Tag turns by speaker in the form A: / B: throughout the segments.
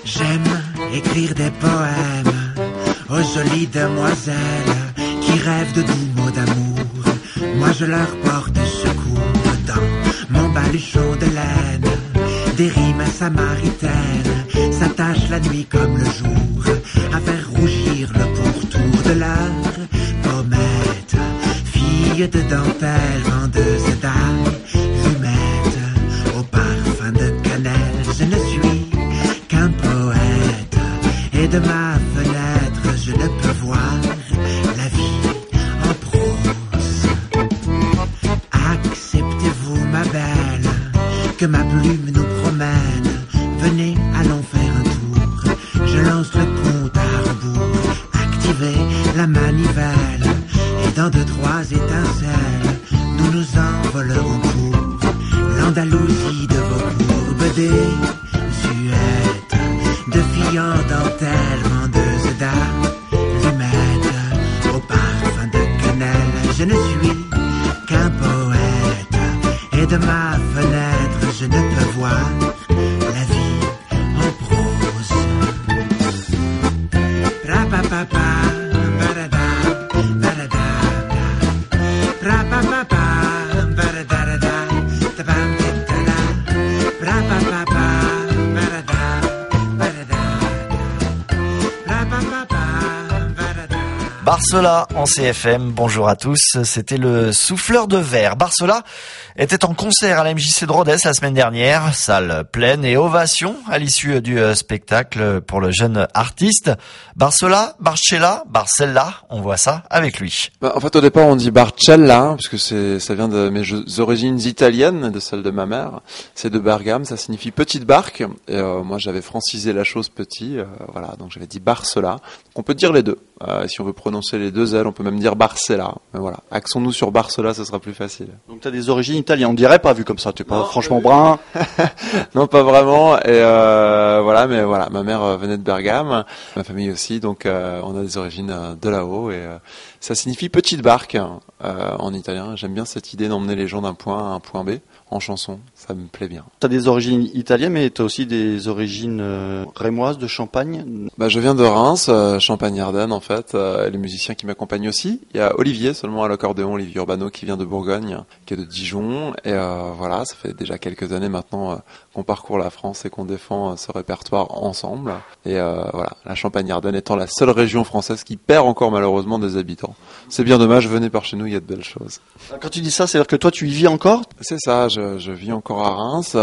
A: J'aime écrire des poèmes aux jolies demoiselles qui rêvent de doux mots d'amour. Moi je leur porte secours dans mon baluchon de laine. Des rimes samaritaines s'attachent la nuit comme le jour à faire rougir le pourtour de leur pommette. Fille de dentelle, vendeuse d'allumettes au parfum de cannelle, je ne suis qu'un poète et de ma fenêtre je ne peux voir la vie en prose. Acceptez-vous ma belle que ma plume nous promène. Venez, allons faire un tour. Je lance le compte à rebours. Activez la manivelle et dans 2-3 étincelles nous nous envolerons pour l'Andalousie de vos courbes désuètes, de filles en dentelle, vendeuses d'allumettes au parfum de cannelle. Je ne suis qu'un poète et de ma fenêtre je ne peux voir la vie en prose. Ra-pa-pa-pa, ba-da-da, ba-da-da, ra-pa-pa-pa, ba-da-da-da-da, ta-bam-da-da-da, ra-pa-pa-pa, ba-da-da, ba-da-da, ra-pa-pa-pa, ba-da-da.
B: Barsola en CFM, bonjour à tous, c'était le Souffleur de verre. Barsola était en concert à la MJC de Rodez la semaine dernière, salle pleine et ovation à l'issue du spectacle pour le jeune artiste. Barsola, Barcella, on voit ça avec lui.
C: En fait, au départ, on dit Barcella, puisque ça vient de mes origines italiennes, de celles de ma mère. C'est de Bergame, ça signifie petite barque. Et moi, j'avais francisé la chose petit, voilà, donc j'avais dit Barsola. Donc on peut dire les deux. Si on veut prononcer les deux L, on peut même dire Barcella. Mais voilà, axons-nous sur Barsola, ce sera plus facile.
D: Donc t'as des origines italiennes, on dirait pas vu comme ça, t'es pas franchement brun.
C: Non, pas vraiment. Et voilà, mais voilà, ma mère venait de Bergame, ma famille aussi, donc on a des origines de là-haut et ça signifie petite barque en italien. J'aime bien cette idée d'emmener les gens d'un point A à un point B en chanson, ça me plaît bien.
D: T'as des origines italiennes, mais t'as aussi des origines rémoises de Champagne.
C: Je viens de Reims, Champagne-Ardenne en fait, les musiciens qui m'accompagnent aussi. Il y a Olivier seulement à l'accordéon, Olivier Urbano qui vient de Bourgogne, qui est de Dijon, et voilà, ça fait déjà quelques années maintenant qu'on parcourt la France et qu'on défend ce répertoire ensemble. Et voilà, la Champagne-Ardenne étant la seule région française qui perd encore malheureusement des habitants. C'est bien dommage, venez par chez nous, il y a de belles choses.
D: Quand tu dis ça, c'est-à-dire que toi tu y vis encore ?
C: C'est ça, je vis encore à Reims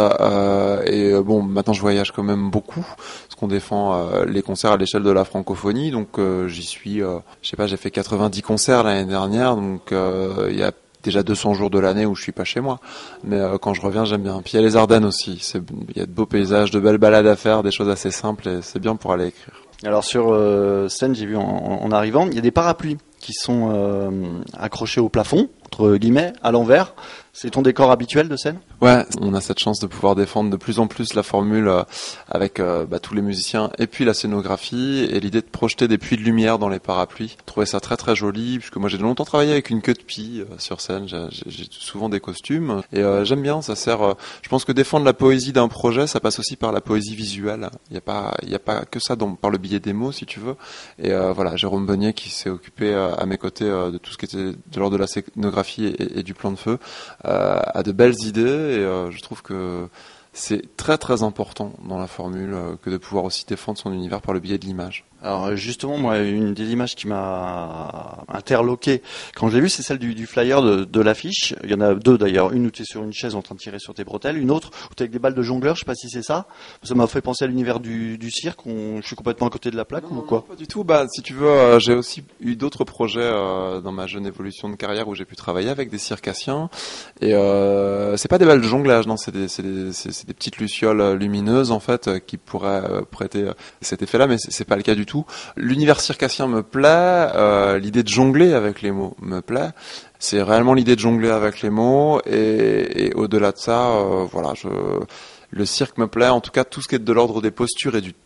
C: et bon, maintenant je voyage quand même beaucoup parce qu'on défend les concerts à l'échelle de la francophonie, donc j'y suis, je sais pas, j'ai fait 90 concerts l'année dernière, donc il y a déjà 200 jours de l'année où je suis pas chez moi, mais quand je reviens j'aime bien. Puis il y a les Ardennes aussi, il y a de beaux paysages, de belles balades à faire, des choses assez simples et c'est bien pour aller écrire.
D: Alors sur scène, j'ai vu en arrivant, il y a des parapluies qui sont accrochés au plafond, entre guillemets, à l'envers. C'est ton décor habituel de scène ?
C: Ouais, on a cette chance de pouvoir défendre de plus en plus la formule avec tous les musiciens et puis la scénographie et l'idée de projeter des puits de lumière dans les parapluies. Je trouvais ça très très joli puisque moi j'ai longtemps travaillé avec une queue de pie sur scène, j'ai souvent des costumes et j'aime bien, ça sert je pense que défendre la poésie d'un projet, ça passe aussi par la poésie visuelle. Il y a pas que ça par le biais des mots si tu veux. Et voilà, Jérôme Bonnier qui s'est occupé à mes côtés de tout ce qui était de l'ordre de la scénographie et du plan de feu a de belles idées et je trouve que c'est très très important dans la formule que de pouvoir aussi défendre son univers par le biais de l'image.
D: Alors justement, moi, une des images qui m'a interloqué quand je l'ai vu, c'est celle du flyer de l'affiche. Il y en a deux d'ailleurs, une où tu es sur une chaise en train de tirer sur tes bretelles, une autre où tu es avec des balles de jongleur, je sais pas si c'est ça. Ça m'a fait penser à l'univers du cirque, je suis complètement à côté de la plaque ou quoi ?
C: Non, pas du tout, si tu veux, j'ai aussi eu d'autres projets dans ma jeune évolution de carrière où j'ai pu travailler avec des circassiens et c'est pas des balles de jonglage, non, c'est des petites lucioles lumineuses en fait qui pourraient prêter cet effet-là, mais c'est pas le cas du tout. L'univers circassien me plaît, l'idée de jongler avec les mots me plaît. C'est réellement l'idée de jongler avec les mots et au-delà de ça, voilà, le cirque me plaît. En tout cas, tout ce qui est de l'ordre des postures et du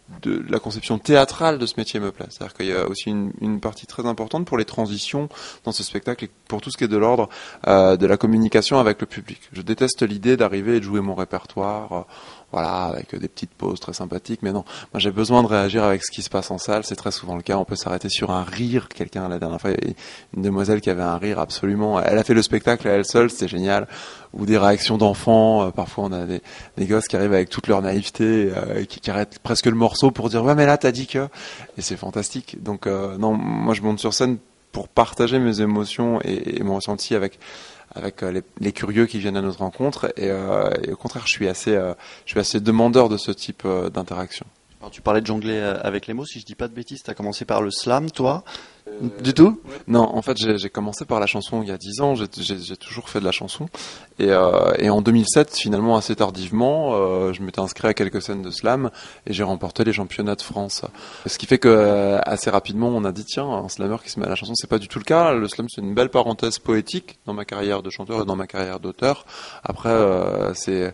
C: de la conception théâtrale de ce métier me plaît. C'est-à-dire qu'il y a aussi une partie très importante pour les transitions dans ce spectacle et pour tout ce qui est de l'ordre de la communication avec le public. Je déteste l'idée d'arriver et de jouer mon répertoire, voilà, avec des petites pauses très sympathiques, mais non, moi j'ai besoin de réagir avec ce qui se passe en salle, c'est très souvent le cas, on peut s'arrêter sur un rire, quelqu'un la dernière fois, une demoiselle qui avait un rire absolument, elle a fait le spectacle à elle seule, c'était génial, ou des réactions d'enfants, parfois on a des gosses qui arrivent avec toute leur naïveté, qui arrêtent presque le morceau pour dire ouais mais là t'as dit que, et c'est fantastique, donc non, moi je monte sur scène pour partager mes émotions et mon ressenti avec les curieux qui viennent à notre rencontre et au contraire je suis assez demandeur de ce type d'interaction.
D: Alors, tu parlais de jongler avec les mots, si je dis pas de bêtises, tu as commencé par le slam, toi du tout?
C: Non, en fait j'ai commencé par la chanson il y a 10 ans, j'ai toujours fait de la chanson et en 2007 finalement assez tardivement je m'étais inscrit à quelques scènes de slam et j'ai remporté les championnats de France. Ce qui fait que assez rapidement on a dit tiens, un slammer qui se met à la chanson, c'est pas du tout le cas. Le slam c'est une belle parenthèse poétique dans ma carrière de chanteur et dans ma carrière d'auteur. Après c'est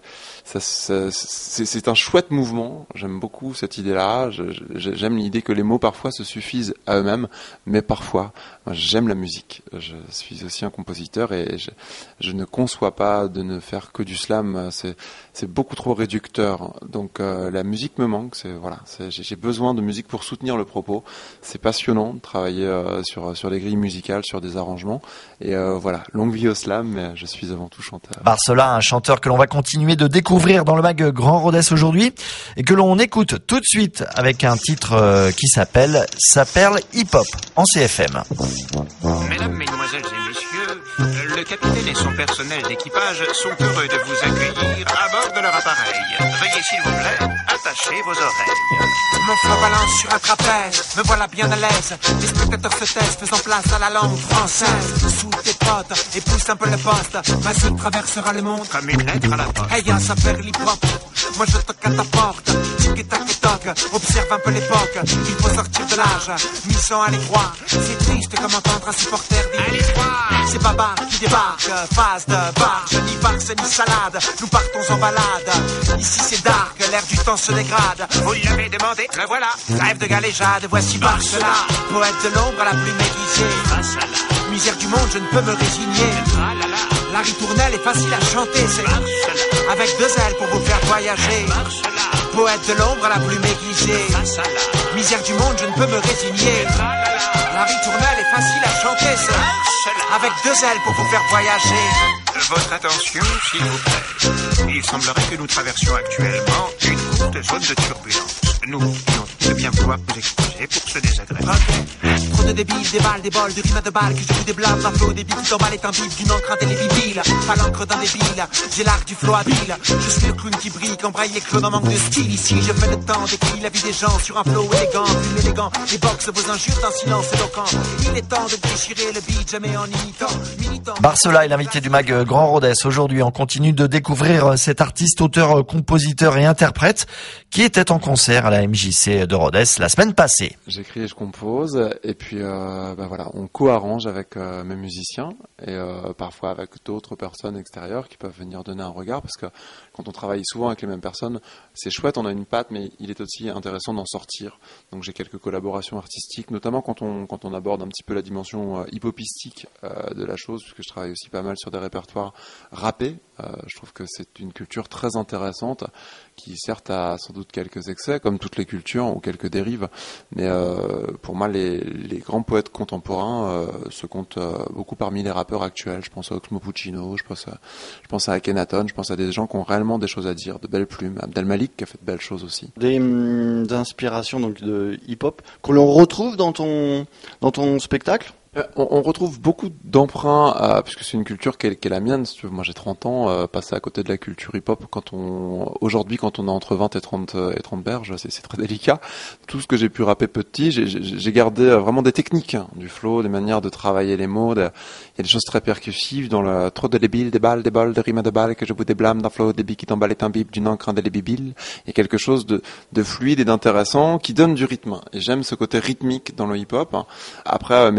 C: un chouette mouvement, j'aime beaucoup cette idée-là, j'aime l'idée que les mots parfois se suffisent à eux-mêmes, mais parfois, moi, j'aime la musique, je suis aussi un compositeur et je ne conçois pas de ne faire que du slam, c'est beaucoup trop réducteur, donc la musique me manque, j'ai besoin de musique pour soutenir le propos, c'est passionnant de travailler sur des grilles musicales, sur des arrangements, et voilà, longue vie au slam, mais je suis avant tout chanteur.
B: Barcela, un chanteur que l'on va continuer de découvrir dans le mag Grand Rodez aujourd'hui et que l'on écoute tout de suite avec un titre qui s'appelle Hip Hop en CFM.
E: Mesdames, Mesdemoiselles et Messieurs, le capitaine et son personnel d'équipage sont heureux de vous accueillir à bord de leur appareil. Veuillez s'il vous plaît attacher vos oreilles.
A: Mon flot balance sur un trapèze, me voilà bien à l'aise. Les spectateurs se taisent, faisant place à la langue française. Sous tes potes et pousse un peu le poste. Ma suite traversera le monde
E: Comme une lettre à la poste.
A: Hey, ça fait l'hip-hop. Moi je toque à ta porte. Tic-tac et toc, observe un peu l'époque. Il faut sortir de l'âge, mission à l'étroit. C'est triste comme entendre un supporter dire
E: Allez, voir.
A: c'est Baba qui débarque, phase de barge, ni farce ni salade. Nous partons en balade. Ici c'est dark, l'air du temps se dégrade.
E: Vous l'avez demandé, le voilà.
A: Rêve de galéjade, voici Barcela, poète de l'ombre à la plume aiguisée.
E: Face à la,
A: Misère du monde, je ne peux me résigner.
E: ah là là,
A: La ritournelle est facile à chanter, c'est
E: Barcela,
A: avec 2 ailes pour vous faire voyager.
E: Barcela,
A: Poète de l'ombre à la plume aiguisée.
E: face à la,
A: Misère du monde, je ne peux me résigner.
E: ah là là,
A: La ritournelle est facile à chanter, c'est
E: Barcela.
A: avec 2 ailes pour vous faire voyager.
E: Votre attention, s'il vous plaît. Il semblerait que nous traversions actuellement une courte zone de turbulence. Nous prions de bien vouloir vous excuser pour ce désagrément.
A: Ok. Trop de débiles, des balles, des bols, de rimes à 2 balles, que je vous déblave, d'un flot, des billes qui t'emballent est un bif, d'une encre indélébile. Pas l'encre d'un débile, j'ai l'art du flot habile. Je suis le clown qui brille, qu'embraille les clones en manque de style. Ici, je fais le temps, décrit la vie des gens sur un flot élégant, plus élégant. Les box vos injures d'un silence éloquent. Il est temps de déchirer le beat, jamais en imitant. Militant.
B: Barcela est l'invité du mag Grand Rodez. Aujourd'hui, on continue de découvrir cet artiste, auteur, compositeur et interprète qui était en concert à la MJC de Rodez la semaine passée.
C: J'écris et je compose et puis voilà, on co-arrange avec mes musiciens et parfois avec d'autres personnes extérieures qui peuvent venir donner un regard parce que quand on travaille souvent avec les mêmes personnes, c'est chouette, on a une patte, mais il est aussi intéressant d'en sortir. Donc j'ai quelques collaborations artistiques, notamment quand on aborde un petit peu la dimension hip-hopistique de la chose, puisque je travaille aussi pas mal sur des répertoires rappés. Je trouve que c'est une culture très intéressante qui certes a sans doute quelques excès, comme toutes les cultures, ou quelques dérives, mais pour moi les grands poètes contemporains se comptent beaucoup parmi les rappeurs actuels. Je pense à Oxmo Puccino, je pense à Akhenaton, je pense à des gens qui ont réellement des choses à dire, de belles plumes. Abdel Malik qui a fait de belles choses aussi.
D: Des inspirations donc de hip-hop que l'on retrouve dans ton spectacle.
C: On retrouve beaucoup d'emprunts, puisque c'est une culture qui est la mienne. Si tu veux. Moi j'ai 30 ans, passer à côté de la culture hip-hop, aujourd'hui quand on a entre 20 et 30 berges, c'est très délicat. Tout ce que j'ai pu rapper petit, j'ai gardé vraiment des techniques, du flow, des manières de travailler les mots. Il y a des choses très percussives dans le trop de débiles, des balles, des bols, de rimes à 2 balles, que je vous déblâme d'un flow, des billes qui t'emballent est un bip, d'une encre indélébile. Il y a quelque chose de fluide et d'intéressant qui donne du rythme. Et j'aime ce côté rythmique dans le hip-hop. Après, mes autres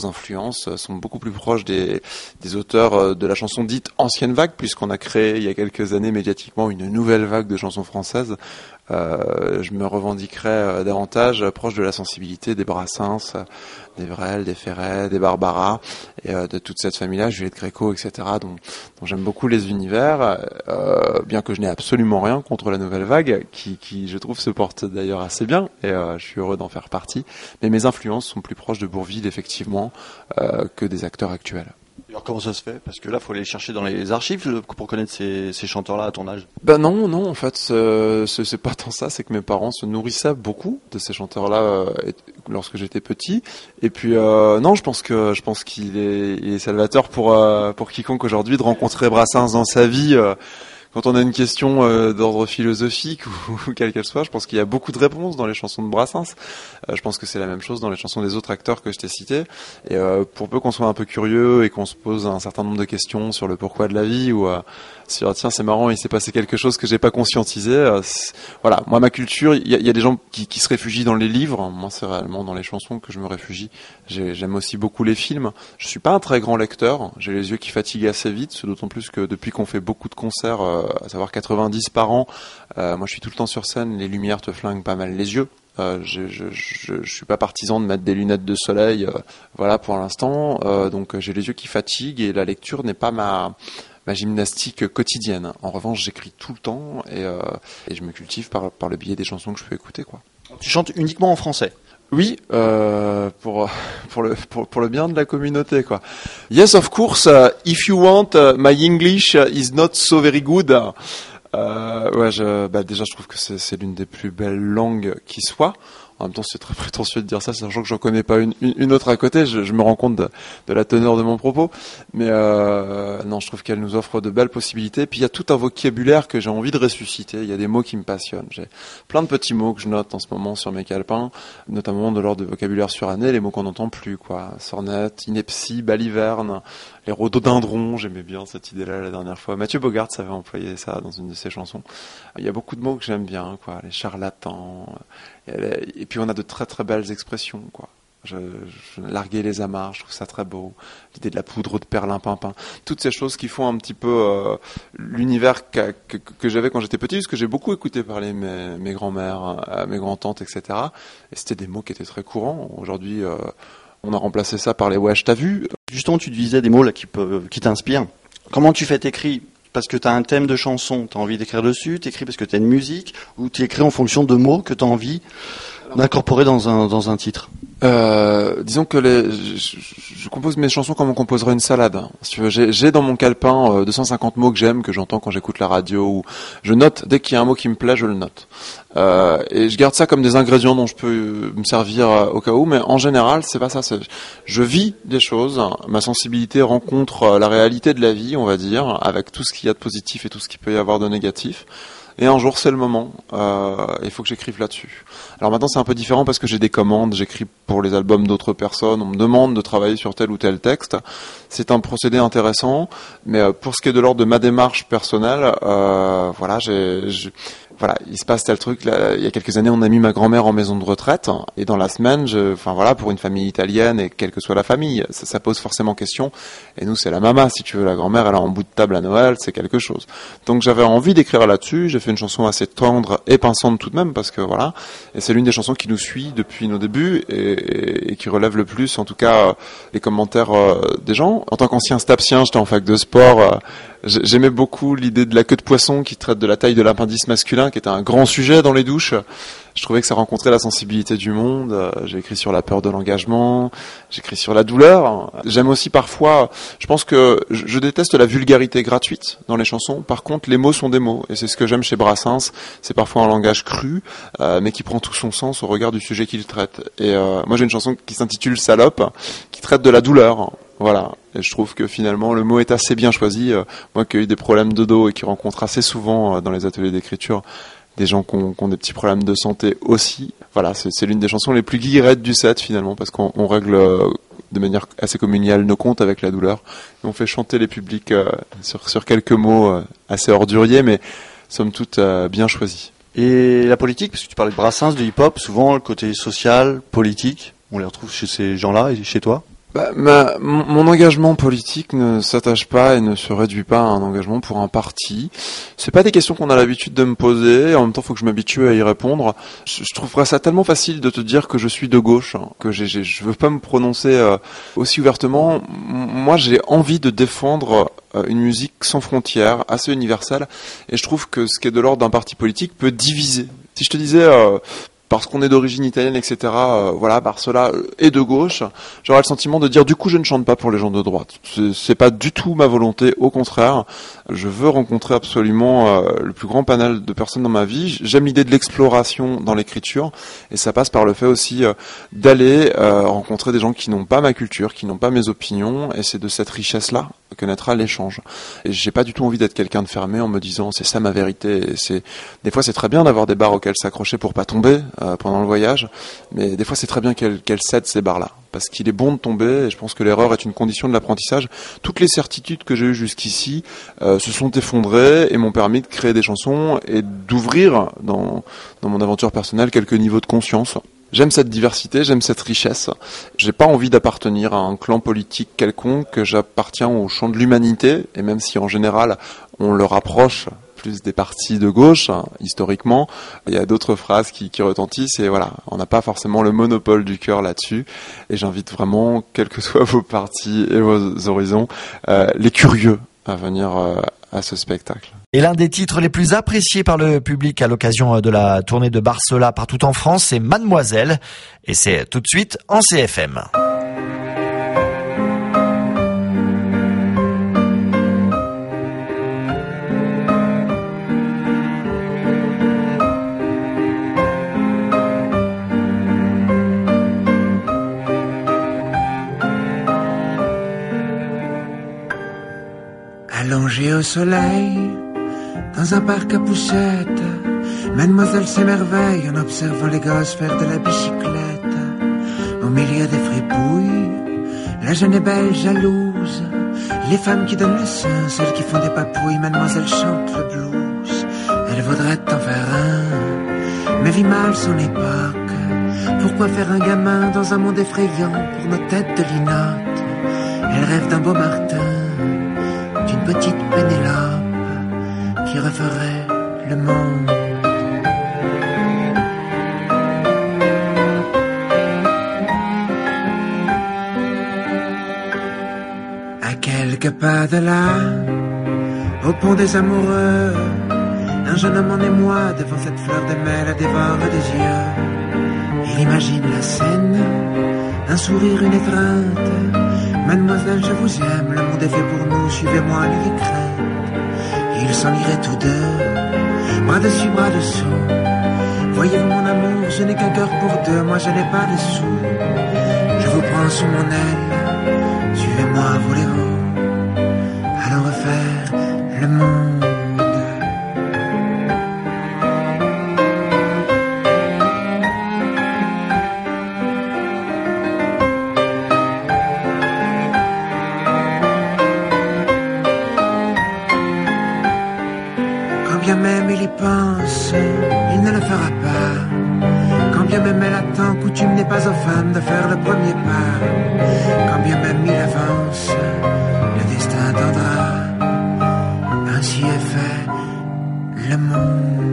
C: influences sont beaucoup plus proches des auteurs de la chanson dite ancienne vague, puisqu'on a créé il y a quelques années médiatiquement une nouvelle vague de chansons françaises. Je me revendiquerais davantage proche de la sensibilité des Brassens, des Brel, des Ferret, des Barbara, et de toute cette famille-là, Juliette Gréco, etc., dont j'aime beaucoup les univers, bien que je n'ai absolument rien contre la nouvelle vague, qui je trouve se porte d'ailleurs assez bien, et je suis heureux d'en faire partie. Mais mes influences sont plus proches de Bourvil, effectivement, que des acteurs actuels.
D: Alors comment ça se fait? Parce que là, il faut aller chercher dans les archives pour connaître ces chanteurs-là à ton âge.
C: Ben non, en fait, c'est pas tant ça, c'est que mes parents se nourrissaient beaucoup de ces chanteurs-là lorsque j'étais petit. Et puis non, je pense qu'il est salvateur pour quiconque aujourd'hui de rencontrer Brassens dans sa vie. Quand on a une question d'ordre philosophique ou quelle qu'elle soit, je pense qu'il y a beaucoup de réponses dans les chansons de Brassens. Je pense que c'est la même chose dans les chansons des autres acteurs que je t'ai cités. Et pour peu qu'on soit un peu curieux et qu'on se pose un certain nombre de questions sur le pourquoi de la vie ou sur tiens c'est marrant, il s'est passé quelque chose que j'ai pas conscientisé. Voilà, moi ma culture, il y a des gens qui se réfugient dans les livres. Moi c'est réellement dans les chansons que je me réfugie. J'aime aussi beaucoup les films. Je suis pas un très grand lecteur. J'ai les yeux qui fatiguent assez vite, d'autant plus que depuis qu'on fait beaucoup de concerts, à savoir 90 par an, moi je suis tout le temps sur scène. Les lumières te flinguent pas mal les yeux. Je suis pas partisan de mettre des lunettes de soleil, voilà pour l'instant. Donc j'ai les yeux qui fatiguent et la lecture n'est pas ma gymnastique quotidienne. En revanche, j'écris tout le temps et je me cultive par le biais des chansons que je peux écouter, quoi.
D: Tu chantes uniquement en français?
C: Oui, pour le bien de la communauté, quoi. Yes, of course. If you want, my English is not so very good. Déjà, je trouve que c'est l'une des plus belles langues qui soit. En même temps, c'est très prétentieux de dire ça, sachant que j'en connais pas une autre à côté. Je me rends compte de la teneur de mon propos. Mais non, je trouve qu'elle nous offre de belles possibilités. Puis il y a tout un vocabulaire que j'ai envie de ressusciter. Il y a des mots qui me passionnent. J'ai plein de petits mots que je note en ce moment sur mes calepins, notamment de l'ordre de vocabulaire suranné, les mots qu'on n'entend plus, quoi. Sornette, ineptie, baliverne, les rhododendrons. J'aimais bien cette idée-là la dernière fois. Mathieu Bogart avait employé ça dans une de ses chansons. Il y a beaucoup de mots que j'aime bien, quoi. Les charlatans. Et puis on a de très très belles expressions, quoi. Je larguer les amarres, je trouve ça très beau. L'idée de la poudre de perlimpinpin, toutes ces choses qui font un petit peu l'univers que j'avais quand j'étais petit, parce que j'ai beaucoup écouté parler mes grands-mères, mes grands-tantes, etc. Et c'était des mots qui étaient très courants. Aujourd'hui, on a remplacé ça par les wesh, t'as vu.
D: Justement, tu disais des mots là qui t'inspirent. Comment tu fais t'écris? Parce que tu as un thème de chanson, tu as envie d'écrire dessus, tu écris parce que tu as une musique, ou tu écris en fonction de mots que tu as envie d'incorporer dans un titre?
C: Disons que je compose mes chansons comme on composerait une salade. Si tu veux, j'ai dans mon calepin 250 mots que j'aime, que j'entends quand j'écoute la radio, ou je note dès qu'il y a un mot qui me plaît, je le note. Et je garde ça comme des ingrédients dont je peux me servir au cas où, mais en général, c'est pas ça. Je vis des choses, ma sensibilité rencontre la réalité de la vie, on va dire, avec tout ce qu'il y a de positif et tout ce qu'il peut y avoir de négatif. Et un jour, c'est le moment. Il faut que j'écrive là-dessus. Alors maintenant, c'est un peu différent parce que j'ai des commandes. J'écris pour les albums d'autres personnes. On me demande de travailler sur tel ou tel texte. C'est un procédé intéressant. Mais pour ce qui est de l'ordre de ma démarche personnelle, voilà, voilà, il se passe tel truc. Là, il y a quelques années, on a mis ma grand-mère en maison de retraite. Et dans la semaine, pour une famille italienne et quelle que soit la famille, ça pose forcément question. Et nous, c'est la mama, si tu veux. La grand-mère, elle est en bout de table à Noël, c'est quelque chose. Donc j'avais envie d'écrire là-dessus. J'ai fait une chanson assez tendre et pinçante tout de même, parce que voilà. Et c'est l'une des chansons qui nous suit depuis nos débuts et qui relève le plus, en tout cas, les commentaires des gens. En tant qu'ancien stapsien, j'étais en fac de sport. J'aimais beaucoup l'idée de la queue de poisson qui traite de la taille de l'appendice masculin, qui était un grand sujet dans les douches. Je trouvais que ça rencontrait la sensibilité du monde. J'ai écrit sur la peur de l'engagement, j'écris sur la douleur. J'aime aussi parfois, je pense que je déteste la vulgarité gratuite dans les chansons. Par contre, les mots sont des mots, et c'est ce que j'aime chez Brassens. C'est parfois un langage cru, mais qui prend tout son sens au regard du sujet qu'il traite. Et moi, j'ai une chanson qui s'intitule Salope, qui traite de la douleur. Voilà, et je trouve que finalement le mot est assez bien choisi. Moi qui ai eu des problèmes de dos et qui rencontre assez souvent dans les ateliers d'écriture des gens qui ont des petits problèmes de santé aussi. Voilà, c'est l'une des chansons les plus guillerettes du set finalement, parce qu'on règle de manière assez communale nos comptes avec la douleur. Et on fait chanter les publics sur quelques mots assez orduriers, mais somme toute bien choisis.
D: Et la politique, parce que tu parlais de Brassens, de hip-hop, souvent le côté social, politique, on les retrouve chez ces gens-là et chez toi?
C: Mon engagement politique ne s'attache pas et ne se réduit pas à un engagement pour un parti. C'est pas des questions qu'on a l'habitude de me poser. En même temps, il faut que je m'habitue à y répondre. Je trouverais ça tellement facile de te dire que je suis de gauche, que je veux pas me prononcer aussi ouvertement. Moi, j'ai envie de défendre une musique sans frontières, assez universelle. Et je trouve que ce qui est de l'ordre d'un parti politique peut diviser. Si je te disais parce qu'on est d'origine italienne, etc. Voilà, Barsola est de gauche. J'aurais le sentiment de dire, du coup, je ne chante pas pour les gens de droite. C'est pas du tout ma volonté. Au contraire, je veux rencontrer absolument le plus grand panel de personnes dans ma vie. J'aime l'idée de l'exploration dans l'écriture, et ça passe par le fait aussi d'aller rencontrer des gens qui n'ont pas ma culture, qui n'ont pas mes opinions, et c'est de cette richesse-là que naîtra l'échange. Et j'ai pas du tout envie d'être quelqu'un de fermé en me disant, c'est ça ma vérité. Et des fois, c'est très bien d'avoir des barres auxquelles s'accrocher pour pas tomber pendant le voyage, mais des fois c'est très bien qu'elle cède ces barres-là, parce qu'il est bon de tomber, et je pense que l'erreur est une condition de l'apprentissage. Toutes les certitudes que j'ai eues jusqu'ici se sont effondrées et m'ont permis de créer des chansons et d'ouvrir dans mon aventure personnelle quelques niveaux de conscience. J'aime cette diversité, j'aime cette richesse. J'ai pas envie d'appartenir à un clan politique quelconque, j'appartiens au champ de l'humanité, et même si en général on le rapproche plus des partis de gauche, historiquement, il y a d'autres phrases qui retentissent, et voilà, on n'a pas forcément le monopole du cœur là-dessus, et j'invite vraiment, quels que soient vos partis et vos horizons, les curieux à venir à ce spectacle.
B: Et l'un des titres les plus appréciés par le public à l'occasion de la tournée de Barsola partout en France, c'est Mademoiselle, et c'est tout de suite en CFM.
A: Allongée au soleil, dans un parc à poussettes, Mademoiselle s'émerveille en observant les gosses faire de la bicyclette. Au milieu des fripouilles, la jeune et belle jalouse, les femmes qui donnent le sein, celles qui font des papouilles, Mademoiselle chante le blues. Elle voudrait en faire un, mais vit mal son époque. Pourquoi faire un gamin dans un monde effrayant pour nos têtes de linotte? Elle rêve d'un beau Martin, d'une petite Pénélope qui referait le monde. À quelques pas de là, au pont des amoureux, un jeune homme en émoi devant cette fleur de mai la dévore des yeux. Il imagine la scène, un sourire, une étreinte. Mademoiselle, je vous aime, le monde est fait pour nous, suivez-moi, n'ayez crainte. Ils s'en iraient tous deux, bras dessus, bras dessous. Voyez-vous mon amour, je n'ai qu'un cœur pour deux, moi je n'ai pas de sous. Je vous prends sous mon aile, suivez-moi, voulez-vous? Allons refaire le monde. Quand bien même il y pense, il ne le fera pas. Quand bien même elle attend, coutume n'est pas aux femmes de faire le premier pas. Quand bien même il avance, le destin attendra. Ainsi est fait le monde.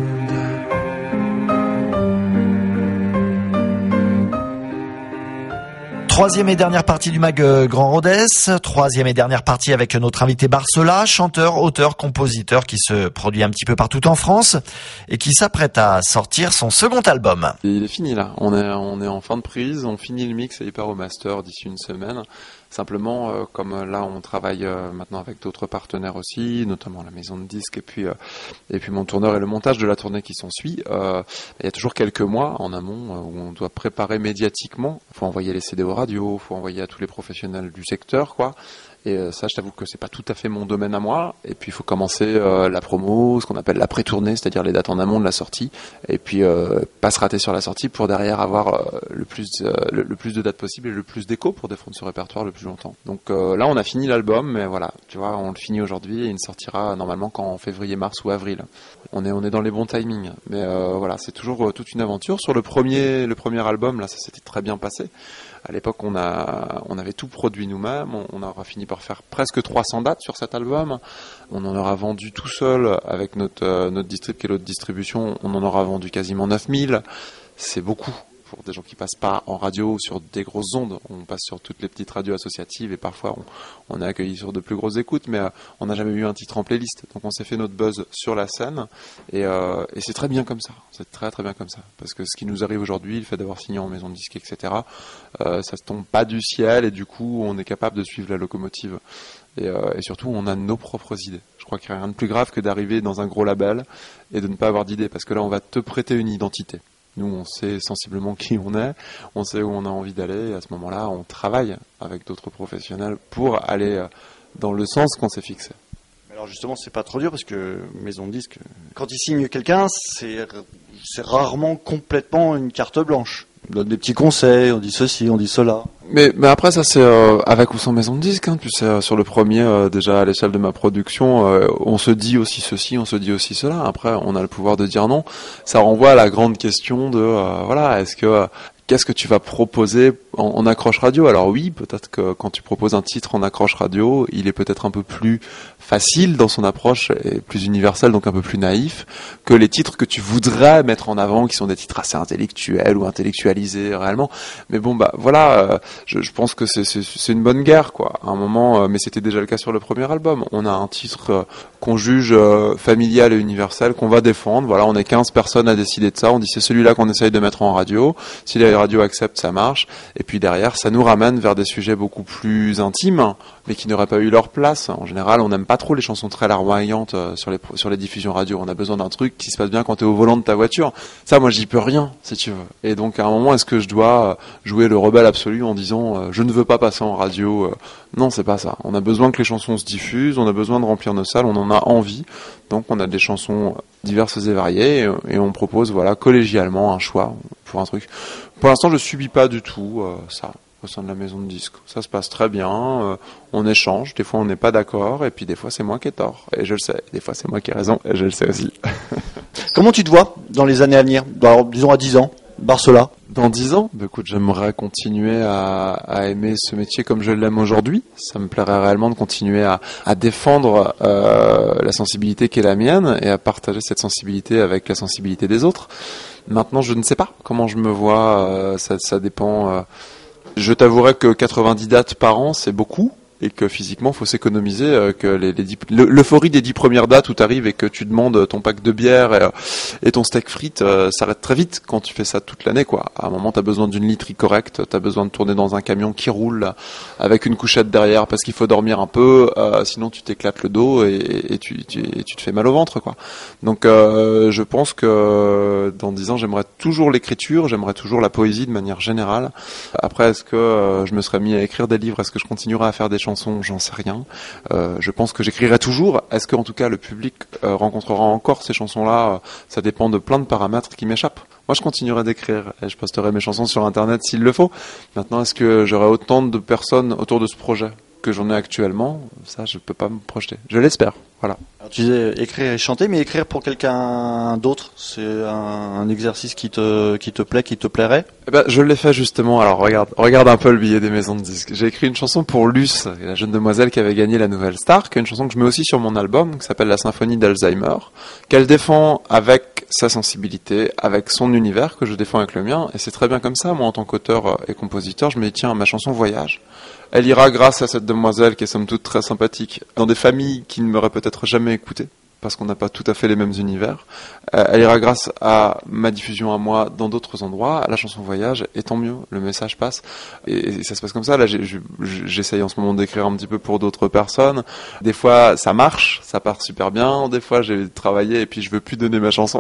B: Troisième et dernière partie du Mag Grand Rodez, troisième et dernière partie avec notre invité Barsola, chanteur, auteur, compositeur qui se produit un petit peu partout en France et qui s'apprête à sortir son second album.
C: Il est fini là, on est en fin de prise, on finit le mix et il part au master d'ici une semaine. Simplement, comme là on travaille maintenant avec d'autres partenaires aussi, notamment la maison de disques et puis mon tourneur et le montage de la tournée qui s'ensuit, il y a toujours quelques mois en amont où on doit préparer médiatiquement. Il faut envoyer les CD aux radios, il faut envoyer à tous les professionnels du secteur, quoi. Et ça, je t'avoue que c'est pas tout à fait mon domaine à moi. Et puis il faut commencer la promo, ce qu'on appelle la pré-tournée, c'est-à-dire les dates en amont de la sortie. Et puis pas se rater sur la sortie pour derrière avoir le plus de dates possible et le plus d'écho pour défendre ce répertoire le plus longtemps. Donc là, on a fini l'album, mais voilà, tu vois, on le finit aujourd'hui et il ne sortira normalement qu'en février, mars ou avril. On est dans les bons timings. Mais voilà, c'est toujours toute une aventure. Sur le premier album, là, ça s'était très bien passé. À l'époque, on avait tout produit nous-mêmes. On aura fini par faire presque 300 dates sur cet album. On en aura vendu tout seul avec notre distrib qui est l'autre distribution. On en aura vendu quasiment 9000. C'est beaucoup pour des gens qui passent pas en radio ou sur des grosses ondes. On passe sur toutes les petites radios associatives et parfois on est accueilli sur de plus grosses écoutes, mais on n'a jamais eu un titre en playlist. Donc on s'est fait notre buzz sur la scène et c'est très bien comme ça. C'est très très bien comme ça. Parce que ce qui nous arrive aujourd'hui, le fait d'avoir signé en maison de disque, etc., ça se tombe pas du ciel et du coup on est capable de suivre la locomotive. Et surtout, on a nos propres idées. Je crois qu'il n'y a rien de plus grave que d'arriver dans un gros label et de ne pas avoir d'idée, parce que là, on va te prêter une identité. Nous, on sait sensiblement qui on est, on sait où on a envie d'aller, et à ce moment-là, on travaille avec d'autres professionnels pour aller dans le sens qu'on s'est fixé.
D: Alors justement, c'est pas trop dur, parce que maison de disque, quand ils signent quelqu'un, c'est rarement complètement une carte blanche. On donne des petits conseils, on dit ceci, on dit cela.
C: Mais après ça c'est avec ou sans maison de disque, hein. Tu sais, sur le premier déjà à l'échelle de ma production, on se dit aussi ceci, on se dit aussi cela. Après on a le pouvoir de dire non. Ça renvoie à la grande question de voilà, qu'est-ce que tu vas proposer en accroche radio? Alors oui, peut-être que quand tu proposes un titre en accroche radio, il est peut-être un peu plus facile dans son approche et plus universel, donc un peu plus naïf, que les titres que tu voudrais mettre en avant, qui sont des titres assez intellectuels ou intellectualisés réellement. Mais bon, bah voilà, je pense que c'est une bonne guerre, quoi. À un moment, mais c'était déjà le cas sur le premier album. On a un titre qu'on juge familial et universel, qu'on va défendre. Voilà, on est 15 personnes à décider de ça. On dit c'est celui-là qu'on essaye de mettre en radio. Si les radios acceptent, ça marche. Et puis derrière, ça nous ramène vers des sujets beaucoup plus intimes, mais qui n'auraient pas eu leur place. En général, on n'aime pas trop les chansons très larmoyantes sur les diffusions radio. On a besoin d'un truc qui se passe bien quand t'es au volant de ta voiture. Ça, moi, j'y peux rien, si tu veux. Et donc, à un moment, est-ce que je dois jouer le rebelle absolu en disant je ne veux pas passer en radio? Non, c'est pas ça. On a besoin que les chansons se diffusent, on a besoin de remplir nos salles, on en a envie. Donc, on a des chansons diverses et variées et on propose, voilà, collégialement un choix pour un truc. Pour l'instant, je subis pas du tout ça au sein de la maison de disques. Ça se passe très bien, on échange, des fois on n'est pas d'accord, et puis des fois c'est moi qui ai tort, et je le sais. Des fois c'est moi qui ai raison, et je le sais aussi.
D: Comment tu te vois dans les années à venir? Alors, disons à 10 ans, Barsola.
C: Dans 10 ans, écoute, j'aimerais continuer à aimer ce métier comme je l'aime aujourd'hui. Ça me plairait réellement de continuer à défendre la sensibilité qui est la mienne, et à partager cette sensibilité avec la sensibilité des autres. Maintenant, je ne sais pas comment je me vois, ça dépend... Je t'avouerai que 90 dates par an, c'est beaucoup, et que physiquement, faut s'économiser, que l'euphorie des 10 premières dates où t'arrives et que tu demandes ton pack de bière et ton steak frites, s'arrête très vite quand tu fais ça toute l'année, quoi. À un moment, t'as besoin d'une literie correcte, t'as besoin de tourner dans un camion qui roule avec une couchette derrière parce qu'il faut dormir un peu, sinon tu t'éclates le dos et tu te fais mal au ventre, quoi. Donc, je pense que dans 10 ans, j'aimerais toujours l'écriture, j'aimerais toujours la poésie de manière générale. Après, est-ce que je me serais mis à écrire des livres? Est-ce que je continuerai à faire des chansons? J'en sais rien. Je pense que j'écrirai toujours. Est-ce que en tout cas le public rencontrera encore ces chansons-là? Ça dépend de plein de paramètres qui m'échappent. Moi, je continuerai d'écrire et je posterai mes chansons sur Internet s'il le faut. Maintenant, est-ce que j'aurai autant de personnes autour de ce projet que j'en ai actuellement? Ça, je peux pas me projeter. Je l'espère. Voilà.
D: Alors, tu disais écrire et chanter, mais écrire pour quelqu'un d'autre, c'est un exercice qui te plaît, qui te plairait?
C: Eh ben, je l'ai fait justement. Alors, regarde un peu le billet des maisons de disques. J'ai écrit une chanson pour Luce, la jeune demoiselle qui avait gagné la Nouvelle Star, qui est une chanson que je mets aussi sur mon album, qui s'appelle La Symphonie d'Alzheimer, qu'elle défend avec sa sensibilité, avec son univers, que je défends avec le mien, et c'est très bien comme ça. Moi, en tant qu'auteur et compositeur, je me dis, tiens, ma chanson voyage. Elle ira grâce à cette demoiselle qui est somme toute très sympathique, dans des familles qui ne m'auraient peut-être jamais écouté, parce qu'on n'a pas tout à fait les mêmes univers. Elle ira grâce à ma diffusion à moi dans d'autres endroits, la chanson voyage, et tant mieux, le message passe. Et ça se passe comme ça. Là, j'essaye en ce moment d'écrire un petit peu pour d'autres personnes. Des fois, ça marche, ça part super bien. Des fois, j'ai travaillé et puis je veux plus donner ma chanson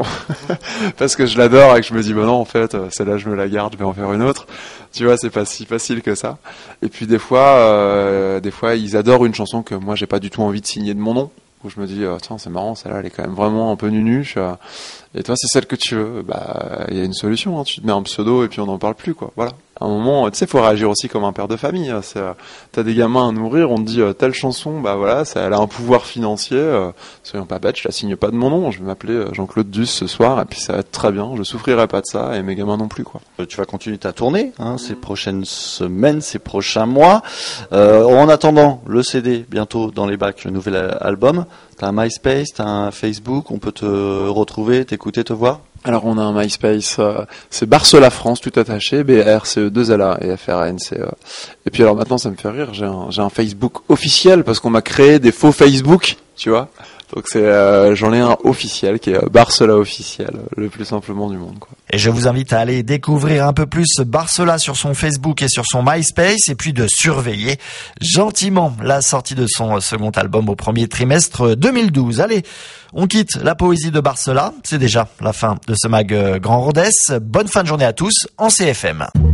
C: parce que je l'adore et que je me dis, bah non, en fait, celle-là, je me la garde, je vais en faire une autre. Tu vois, c'est pas si facile que ça. Et puis des fois, ils adorent une chanson que moi, j'ai pas du tout envie de signer de mon nom. Où je me dis, tiens, c'est marrant, celle-là, elle est quand même vraiment un peu nunuche. Et toi, c'est celle que tu veux. Bah, il y a une solution, hein. Tu te mets un pseudo et puis on n'en parle plus, quoi. Voilà. À un moment, tu sais, faut réagir aussi comme un père de famille. T'as des gamins à nourrir, on te dit telle chanson, bah voilà, elle a un pouvoir financier. Soyons pas bêtes, je la signe pas de mon nom. Je vais m'appeler Jean-Claude Duss ce soir et puis ça va être très bien. Je souffrirai pas de ça et mes gamins non plus, quoi.
D: Tu vas continuer ta tournée, hein, ces prochaines semaines, ces prochains mois. En attendant, le CD bientôt dans les bacs, le nouvel album. T'as un MySpace, t'as un Facebook, on peut te retrouver, t'écouter, te voir.
C: Alors on a un MySpace, c'est Barcela France tout attaché, BRCE2LA et FRN. Et puis alors maintenant ça me fait rire, j'ai un Facebook officiel parce qu'on m'a créé des faux Facebook, tu vois. Donc j'en ai un officiel qui est Barcela officiel, le plus simplement du monde, quoi.
B: Et je vous invite à aller découvrir un peu plus Barcela sur son Facebook et sur son MySpace, et puis de surveiller gentiment la sortie de son second album au premier trimestre 2012. Allez, on quitte la poésie de Barcela. C'est déjà la fin de ce mag Grand Rodez. Bonne fin de journée à tous en CFM.